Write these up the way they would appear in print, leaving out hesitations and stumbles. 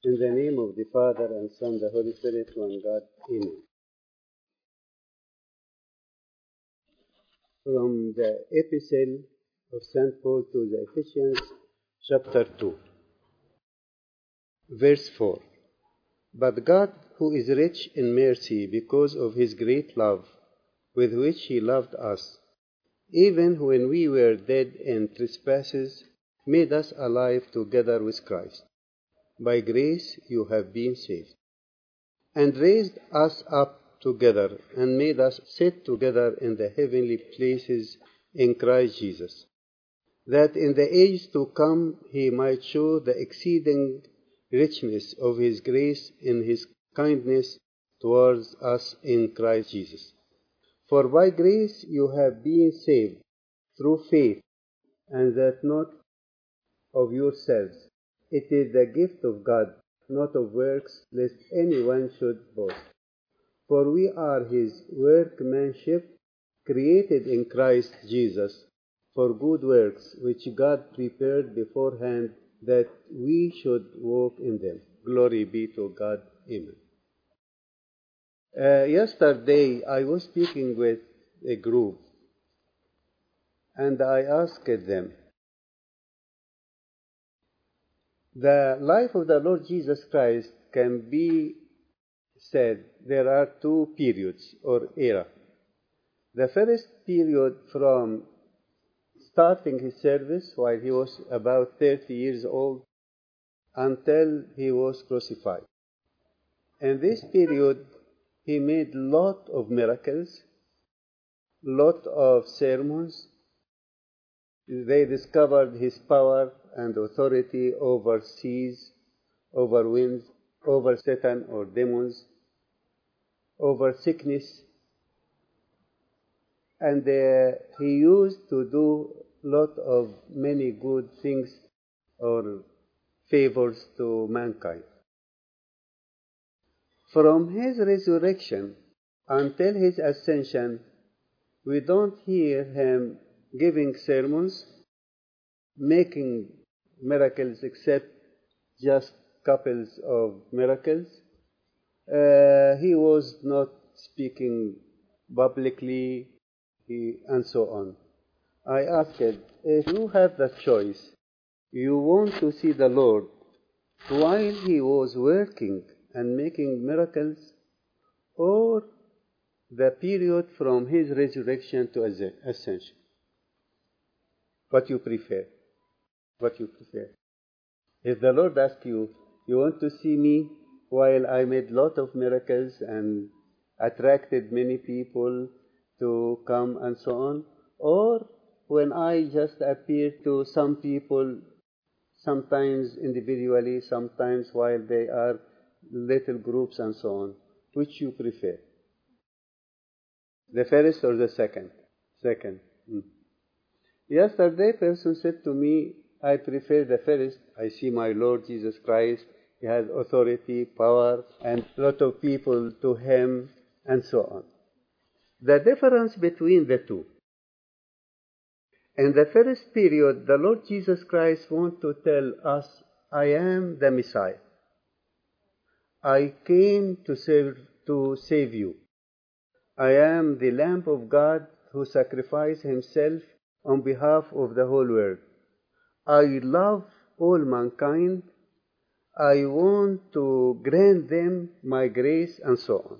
In the name of the Father, and Son, the Holy Spirit, one God. Amen. From the Epistle of St. Paul to the Ephesians, chapter 2, verse 4. But God, who is rich in mercy because of his great love with which he loved us, even when we were dead in trespasses, made us alive together with Christ. By grace you have been saved, and raised us up together, and made us sit together in the heavenly places in Christ Jesus, that in the age to come he might show the exceeding richness of his grace in his kindness towards us in Christ Jesus. For by grace you have been saved through faith, and that not of yourselves. It is the gift of God, not of works, lest anyone should boast. For we are his workmanship, created in Christ Jesus, for good works, which God prepared beforehand that we should walk in them. Glory be to God. Amen. Yesterday, I was speaking with a group, and I asked them, the life of the Lord Jesus Christ can be said there are two periods or era. The first period from starting his service while he was about 30 years old until he was crucified. In this period, he made lot of miracles, lot of sermons. They discovered his power and authority over seas, over winds, over Satan or demons, over sickness. And he used to do lot of many good things or favors to mankind. From his resurrection until his ascension, we don't hear him giving sermons, making miracles except just couples of miracles. He was not speaking publicly, and so on. I asked, if you have the choice, you want to see the Lord while he was working and making miracles, or the period from his resurrection to ascension? What you prefer? What you prefer? If the Lord asks you, you want to see me while I made lot of miracles and attracted many people to come and so on, or when I just appear to some people, sometimes individually, sometimes while they are little groups and so on, which you prefer? The first or the second? Second. Yesterday, a person said to me, I prefer the first. I see my Lord Jesus Christ. He has authority, power, and a lot of people to him, and so on. The difference between the two. In the first period, the Lord Jesus Christ wants to tell us, I am the Messiah. I came to save you. I am the Lamb of God who sacrificed himself on behalf of the whole world. I love all mankind. I want to grant them my grace, and so on.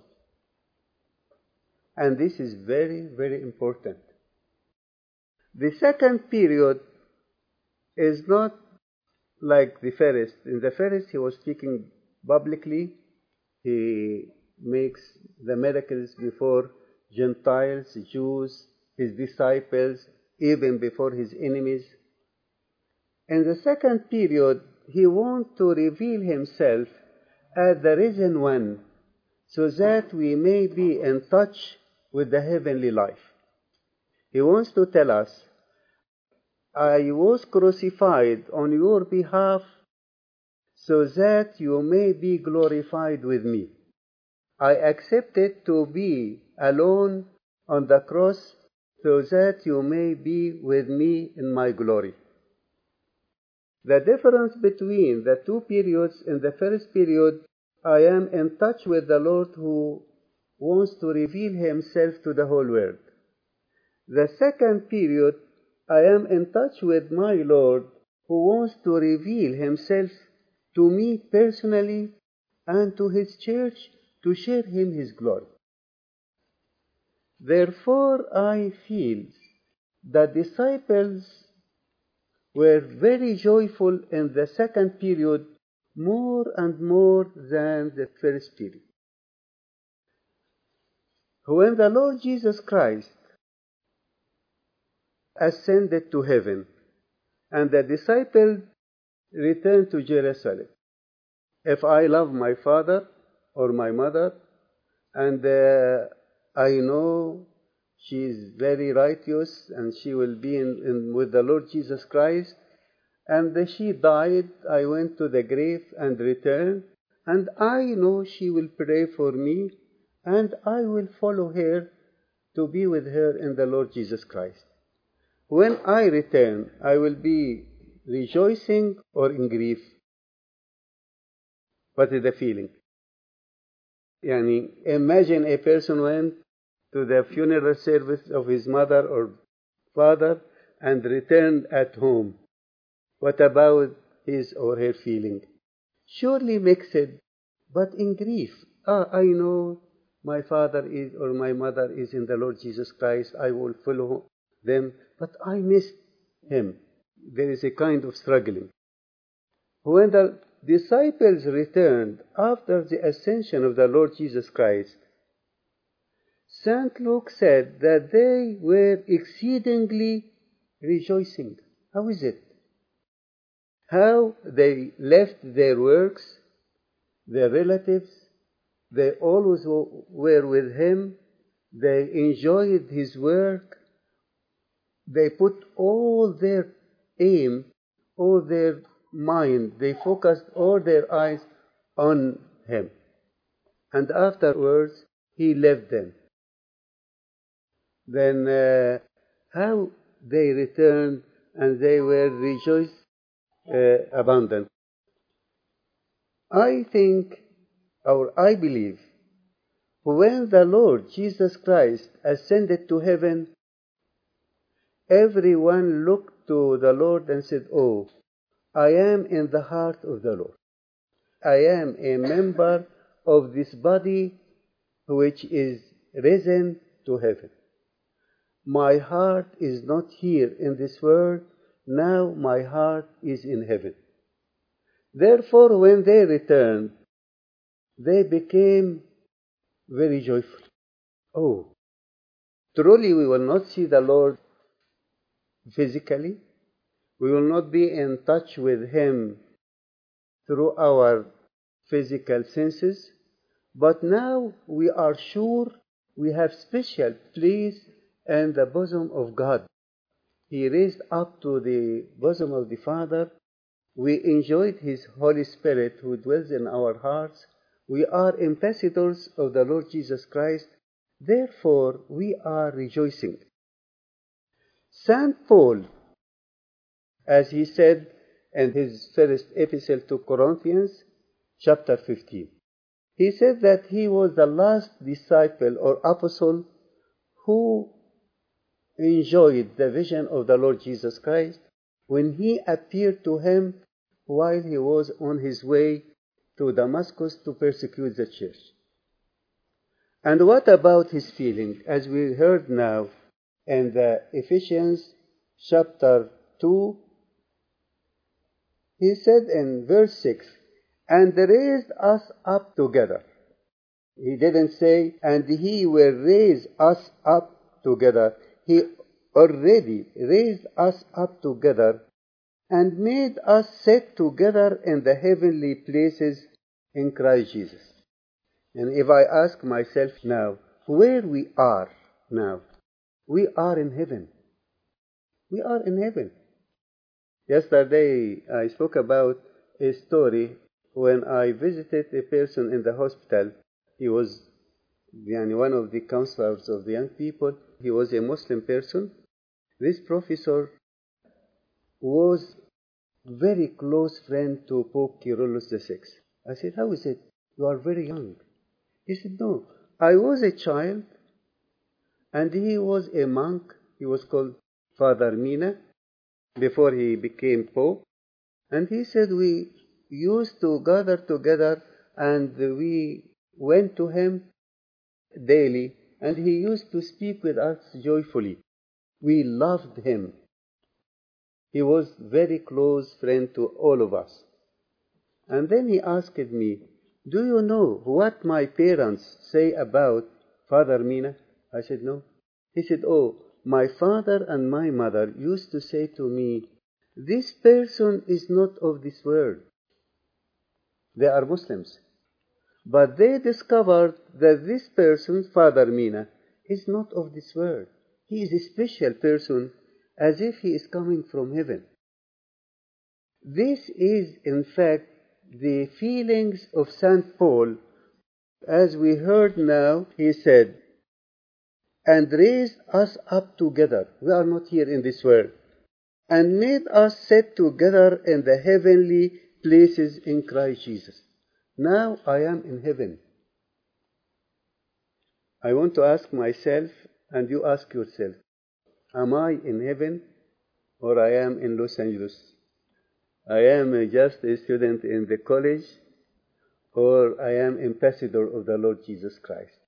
And this is very, very important. The second period is not like the first. In the first, he was speaking publicly. He makes the miracles before Gentiles, Jews, his disciples, even before his enemies. In the second period, he wants to reveal himself as the risen one, so that we may be in touch with the heavenly life. He wants to tell us, I was crucified on your behalf so that you may be glorified with me. I accepted to be alone on the cross so that you may be with me in my glory. The difference between the two periods: in the first period, I am in touch with the Lord who wants to reveal himself to the whole world. The second period, I am in touch with my Lord who wants to reveal himself to me personally and to his church to share him his glory. Therefore, I feel the disciples were very joyful in the second period more and more than the first period. When the Lord Jesus Christ ascended to heaven and the disciples returned to Jerusalem, if I love my father or my mother, and I know she is very righteous and she will be with the Lord Jesus Christ, and she died, I went to the grave and returned, and I know she will pray for me, and I will follow her to be with her in the Lord Jesus Christ. When I return, I will be rejoicing or in grief. What is the feeling? Imagine a person went to the funeral service of his mother or father and returned at home. What about his or her feeling? Surely mixed, but in grief. I know my father is or my mother is in the Lord Jesus Christ. I will follow them, but I missed him. There is a kind of struggling. When the disciples returned after the ascension of the Lord Jesus Christ, St. Luke said that they were exceedingly rejoicing. How is it? How they left their works, their relatives, they always were with him, they enjoyed his work, they put all their aim, all their mind, they focused all their eyes on him. And afterwards, he left them. Then how they returned and they were rejoiced abundant. I think, or I believe, when the Lord Jesus Christ ascended to heaven, everyone looked to the Lord and said, "Oh, I am in the heart of the Lord. I am a member of this body which is risen to heaven. My heart is not here in this world, now my heart is in heaven." Therefore, when they returned, they became very joyful. Oh, truly we will not see the Lord physically. We will not be in touch with him through our physical senses. But now we are sure we have special place in the bosom of God. He raised up to the bosom of the Father. We enjoyed his Holy Spirit who dwells in our hearts. We are ambassadors of the Lord Jesus Christ. Therefore, we are rejoicing. St. Paul, as he said in his first epistle to Corinthians, chapter 15, he said that he was the last disciple or apostle who enjoyed the vision of the Lord Jesus Christ when he appeared to him while he was on his way to Damascus to persecute the church. And what about his feeling? As we heard now in the Ephesians chapter 2, he said in verse 6, "And raised us up together." He didn't say, "and he will raise us up together." He already raised us up together and made us sit together in the heavenly places in Christ Jesus. And if I ask myself now, where we are now, we are in heaven. We are in heaven. Yesterday I spoke about a story when I visited a person in the hospital. He was one of the counselors of the young people. He was a Muslim person. This professor was very close friend to Pope Kyrillos VI. I said, how is it? You are very young. He said, no, I was a child and he was a monk. He was called Father Mina before he became Pope. And he said, we used to gather together and we went to him daily and he used to speak with us joyfully. We loved him. He was very close friend to all of us. And then he asked me, do you know what my parents say about Father Mina? I said, no. He said, oh, my father and my mother used to say to me, this person is not of this world. They are Muslims. But they discovered that this person, Father Mina, is not of this world. He is a special person, as if he is coming from heaven. This is, in fact, the feelings of St. Paul. As we heard now, he said, and raised us up together. We are not here in this world. And made us sit together in the heavenly places in Christ Jesus. Now I am in heaven. I want to ask myself, and you ask yourself, am I in heaven or I am in Los Angeles? I am just a student in the college, or I am ambassador of the Lord Jesus Christ.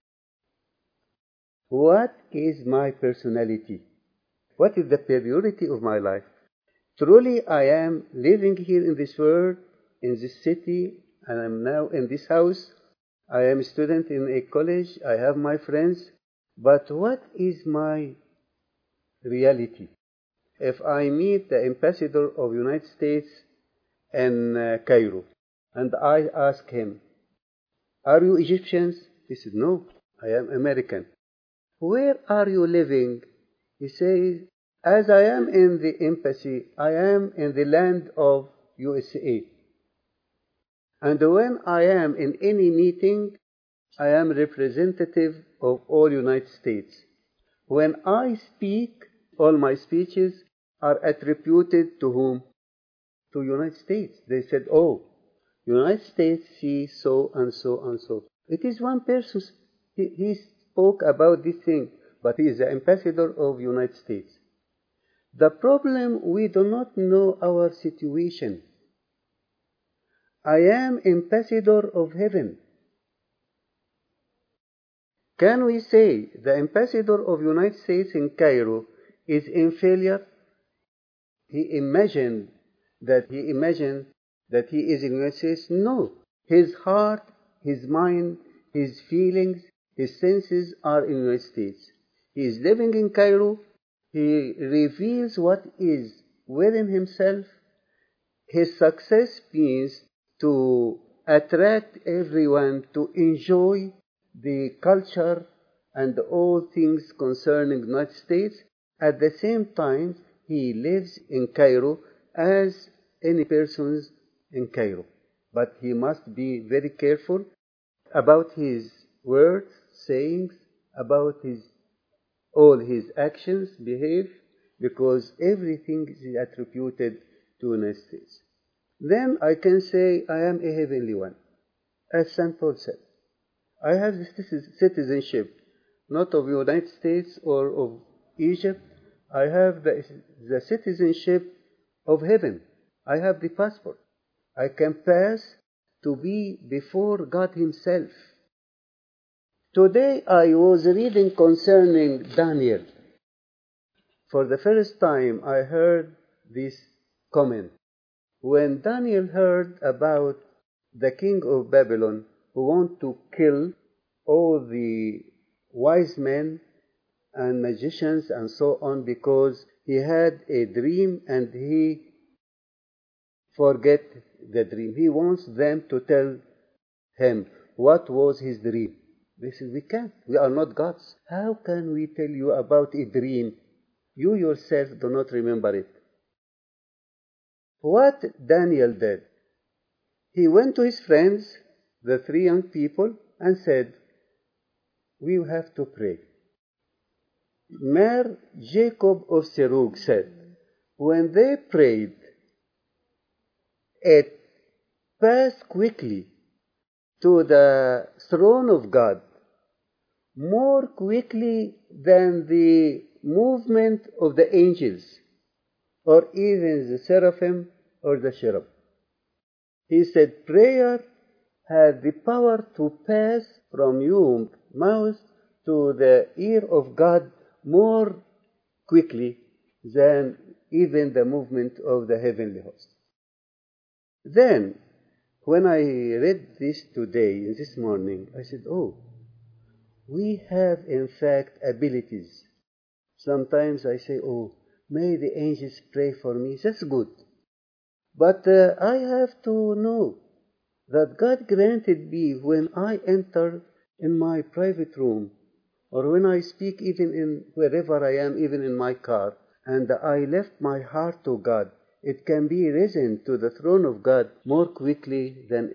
What is my personality? What is the priority of my life? Truly, I am living here in this world, in this city, and I'm now in this house. I am a student in a college. I have my friends. But what is my reality? If I meet the ambassador of the United States in Cairo, and I ask him, are you Egyptians? He said, no, I am American. Where are you living? He says, as I am in the embassy, I am in the land of USA. And when I am in any meeting, I am representative of all United States. When I speak, all my speeches are attributed to whom? To United States. They said, oh, United States see so and so and so. It is one person. He spoke about this thing, but he is the ambassador of United States. The problem, we do not know our situation. I am ambassador of heaven. Can we say the ambassador of United States in Cairo is inferior? He imagined that he is in the United States. No. His heart, his mind, his feelings, his senses are in the United States. He is living in Cairo. He reveals what is within himself. His success means to attract everyone to enjoy the culture and all things concerning the United States. At the same time, he lives in Cairo as any person in Cairo. But he must be very careful about his words, sayings, about all his actions, behave, because everything is attributed to United States. Then I can say I am a heavenly one, as St. Paul said. I have the citizenship, not of the United States or of Egypt. I have the citizenship of heaven. I have the passport. I can pass to be before God Himself. Today I was reading concerning Daniel. For the first time I heard this comment. When Daniel heard about the king of Babylon who wanted to kill all the wise men and magicians and so on because he had a dream and he forget the dream. He wants them to tell him what was his dream. They said, we can't. We are not gods. How can we tell you about a dream? You yourself do not remember it. What Daniel did, he went to his friends, the three young people, and said, we have to pray. Mayor Jacob of Serug said, when they prayed, it passed quickly to the throne of God, more quickly than the movement of the angels, or even the seraphim or the cherub. He said prayer had the power to pass from your mouth to the ear of God more quickly than even the movement of the heavenly host. Then, when I read this today, this morning, I said, oh, we have in fact abilities. Sometimes I say, oh, may the angels pray for me. That's good. But I have to know that God granted me when I enter in my private room, or when I speak even in wherever I am, even in my car, and I left my heart to God, it can be risen to the throne of God more quickly than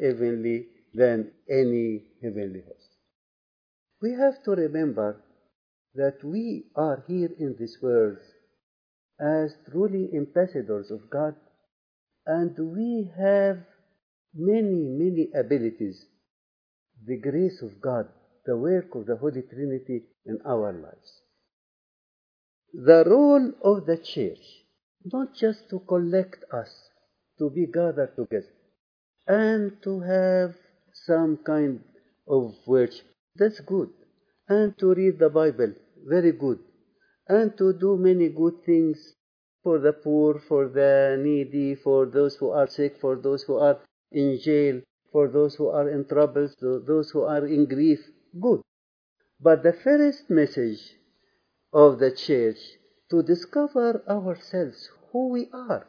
any heavenly host. We have to remember that we are here in this world as truly ambassadors of God, and we have many abilities, the grace of God, the work of the Holy Trinity in our lives. The role of the church, not just to collect us, to be gathered together, and to have some kind of worship, that's good, and to read the Bible, very good, and to do many good things for the poor, for the needy, for those who are sick, for those who are in jail, for those who are in trouble, those who are in grief. Good. But the first message of the church, to discover ourselves, who we are,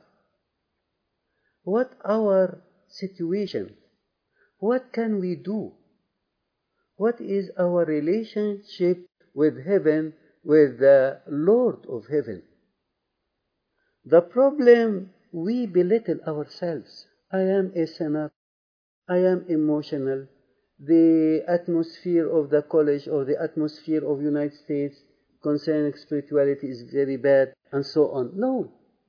what our situation, what can we do, what is our relationship with heaven, with the Lord of heaven. The problem, we belittle ourselves. I am a sinner. I am emotional. The atmosphere of the college or the atmosphere of United States concerning spirituality is very bad, and so on. No.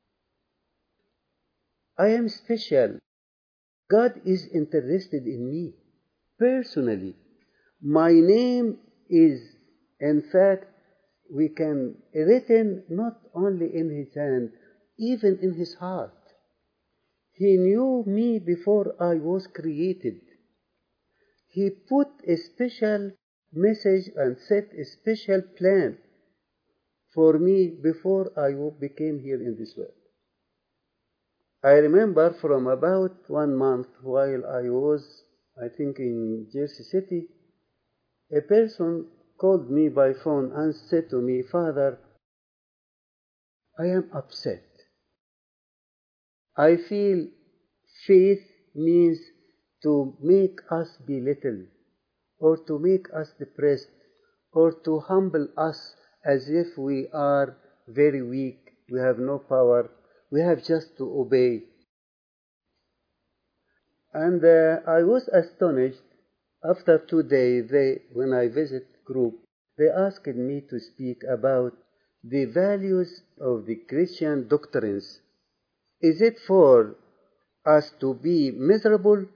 I am special. God is interested in me personally. My name is, in fact, we can written not only in his hand, even in his heart. He knew me before I was created. He put a special message and set a special plan for me before I became here in this world. I remember from about 1 month while I was, I think, in Jersey City, a person called me by phone and said to me, Father, I am upset. I feel faith means to make us belittle, or to make us depressed, or to humble us as if we are very weak, we have no power, we have just to obey. And I was astonished. After 2 days, when I visit group, they asked me to speak about the values of the Christian doctrines. Is it for us to be miserable?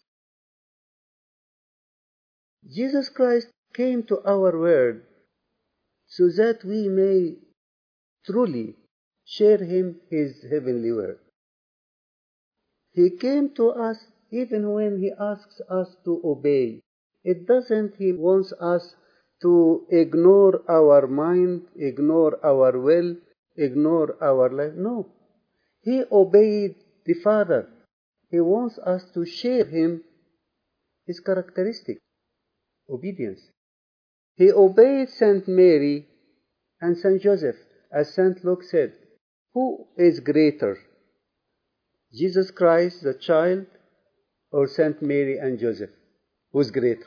Jesus Christ came to our world so that we may truly share his heavenly word. He came to us even when he asks us to obey. It doesn't he wants us to ignore our mind, ignore our will, ignore our life. No. He obeyed the Father. He wants us to share his characteristic, obedience. He obeyed Saint Mary and Saint Joseph, as Saint Luke said. Who is greater? Jesus Christ, the child, or Saint Mary and Joseph? Who's greater?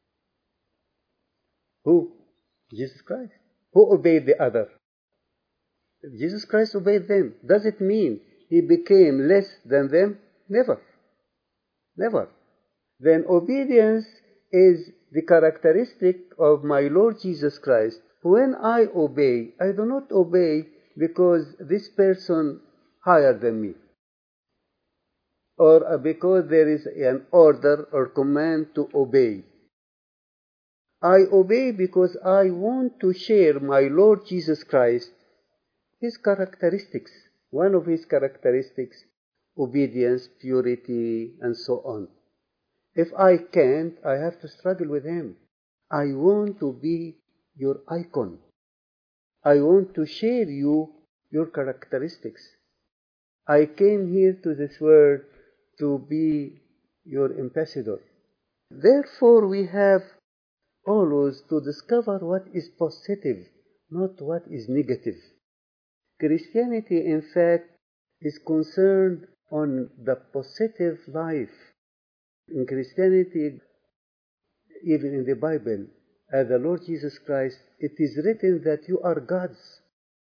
Who? Jesus Christ. Who obeyed the other? Jesus Christ obeyed them. Does it mean he became less than them? Never. Never. Then obedience is the characteristic of my Lord Jesus Christ. When I obey, I do not obey because this person higher than me. or because there is an order or command to obey. I obey because I want to share my Lord Jesus Christ, his characteristics. One of his characteristics, obedience, purity, and so on. If I can't, I have to struggle with him. I want to be your icon. I want to share your characteristics. I came here to this world to be your ambassador. Therefore, we have always to discover what is positive, not what is negative. Christianity, in fact, is concerned on the positive life. In Christianity, even in the Bible, as the Lord Jesus Christ, it is written that you are God's.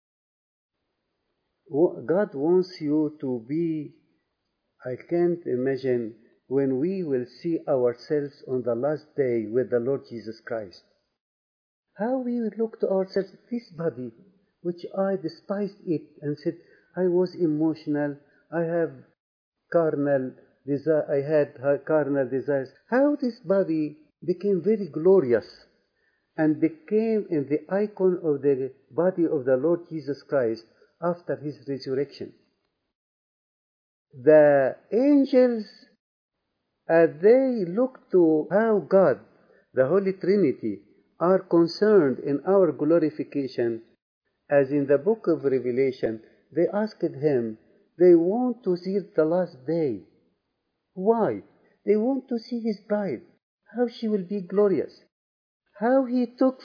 God wants you to be, I can't imagine when we will see ourselves on the last day with the Lord Jesus Christ. How we will look to ourselves, this body, which I despised it and said, I was emotional, I have carnal desire, I had carnal desires. How this body became very glorious and became in the icon of the body of the Lord Jesus Christ after his resurrection. The angels, as they look to how God, the Holy Trinity, are concerned in our glorification, as in the book of Revelation, they asked him, they want to see the last day. Why? They want to see his bride, how she will be glorious. How he took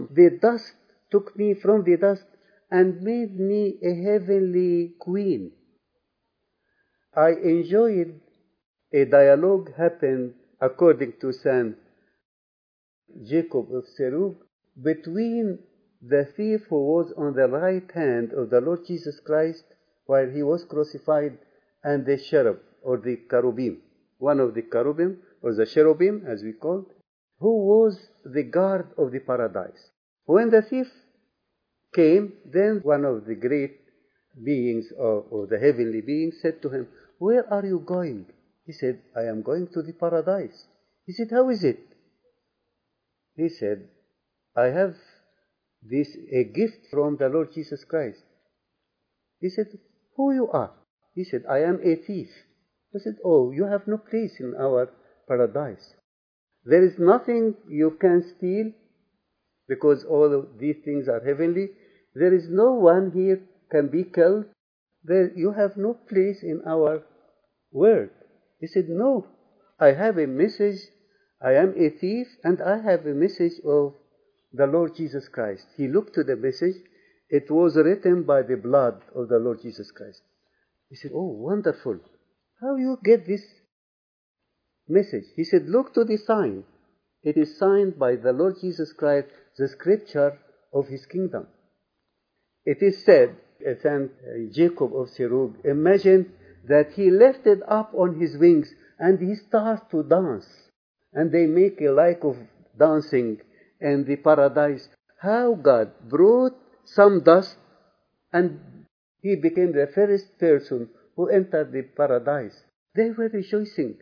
me from the dust and made me a heavenly queen. I enjoyed a dialogue happened according to Saint Jacob of Serug between the thief who was on the right hand of the Lord Jesus Christ while he was crucified and the cherub or the cherubim, one of the cherubim or the cherubim as we call, who was the guard of the paradise. When the thief came, then one of the great beings or the heavenly beings said to him, where are you going? He said, I am going to the paradise. He said, how is it? He said, I have a gift from the Lord Jesus Christ. He said, who you are? He said, I am a thief. He said, oh, you have no place in our paradise. There is nothing you can steal because all of these things are heavenly. There is no one here can be killed. You have no place in our world. He said, no, I have a message. I am a thief and I have a message of the Lord Jesus Christ. He looked to the message. It was written by the blood of the Lord Jesus Christ. He said, oh, wonderful. How you get this message? He said, look to the sign. It is signed by the Lord Jesus Christ, the scripture of his kingdom. It is said, Saint Jacob of Serug imagined that he lifted up on his wings and he starts to dance. And they make a like of dancing in the paradise. How God brought some dust and he became the first person who entered the paradise. They were rejoicing.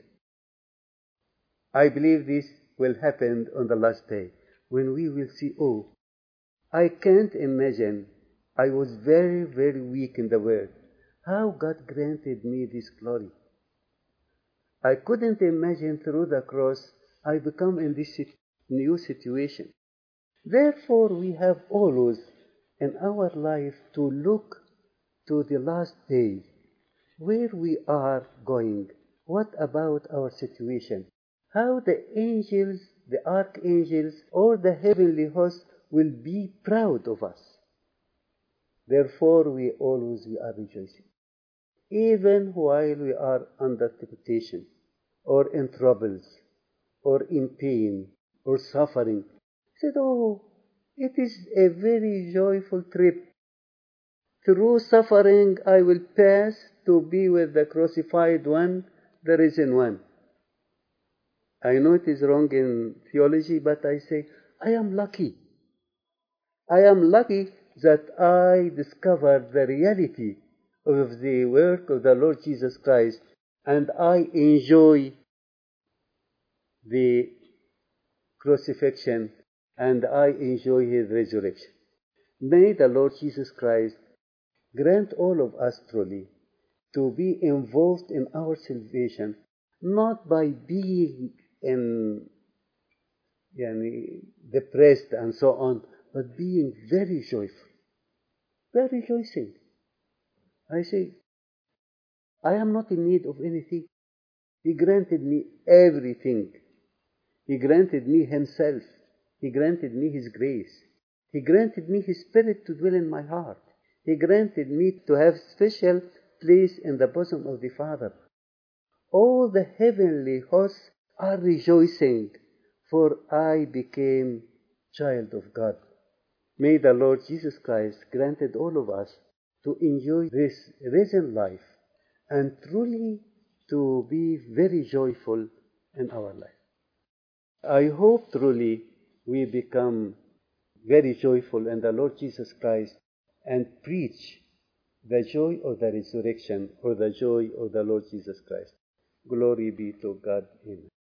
I believe this will happen on the last day when we will see, oh, I can't imagine. I was very, very weak in the world. How God granted me this glory. I couldn't imagine through the cross I become in this new situation. Therefore, we have always in our life to look to the last day, where we are going. What about our situation? How the angels, the archangels, or the heavenly host will be proud of us. Therefore, we are rejoicing. Even while we are under temptation, or in troubles, or in pain, or suffering. He said, oh, it is a very joyful trip. Through suffering I will pass to be with the crucified one, the risen one. I know it is wrong in theology, but I say, I am lucky. I am lucky that I discovered the reality of the work of the Lord Jesus Christ and I enjoy the crucifixion, and I enjoy his resurrection. May the Lord Jesus Christ grant all of us truly to be involved in our salvation, not by being depressed and so on, but being very joyful, very rejoicing. I say, I am not in need of anything. He granted me everything. He granted me himself. He granted me his grace. He granted me his spirit to dwell in my heart. He granted me to have special place in the bosom of the Father. All the heavenly hosts are rejoicing, for I became child of God. May the Lord Jesus Christ grant all of us to enjoy this risen life and truly to be very joyful in our life. I hope truly we become very joyful in the Lord Jesus Christ and preach the joy of the resurrection or the joy of the Lord Jesus Christ. Glory be to God. Amen.